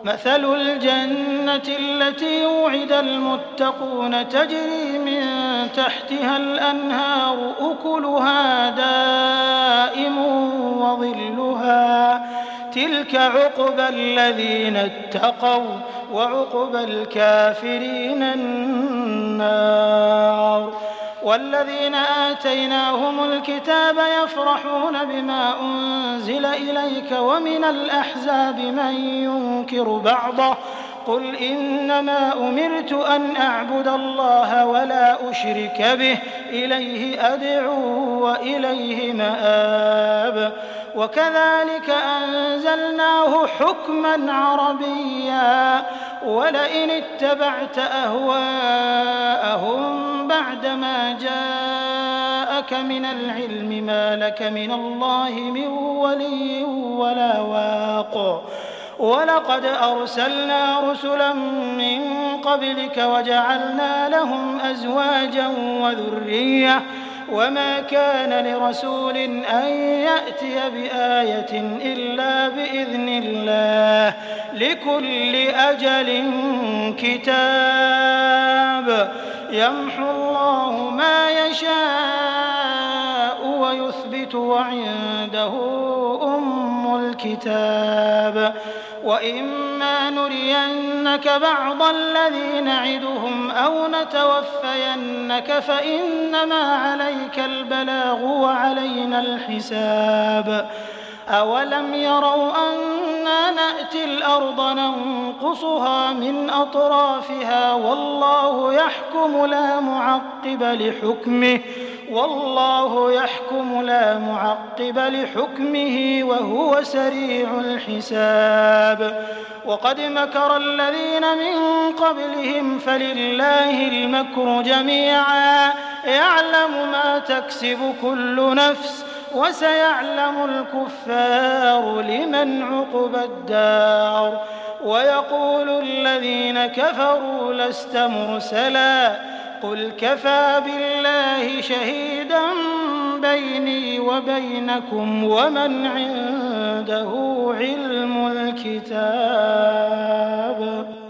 مثل الجنة التي وعد المتقون تجري من تحتها الأنهار أكلها دائم وظلها تلك عقبى الذين اتقوا وعقبى الكافرين النار. والذين آتيناهم الكتاب يفرحون بما أنزل إليك ومن الأحزاب من ينكر بعضه قل إنما أمرت أن أعبد الله ولا أشرك به إليه أدعو وإليه مآب. وكذلك أنزلناه حكما عربيا ولئن اتبعت أهواءهم بعدما جاءك من العلم ما لك من الله من ولي ولا واق. ولقد أرسلنا رسلا من قبلك وجعلنا لهم أزواجا وذرية وما كان لرسول أن يأتي بآية إلا بإذن الله لكل أجل كتاب يمحو الله ما يشاء ويثبت وعنده أم الكتاب. وإما نرينك بعض الذي نعدهم أو نتوفينك فإنما عليك البلاغ وعلينا الحساب. أولم يروا أنا نأتي الأرض ننقصها من أطرافها والله يحكم لا معقب لحكمه وهو سريع الحساب. وقد مكر الذين من قبلهم فلله المكر جميعا يعلم ما تكسب كل نفس وسيعلم الكفار لمن عقبى الدار. ويقول الذين كفروا لست مرسلا قل كفى بالله شهيدا بيني وبينكم ومن عنده علم الكتاب.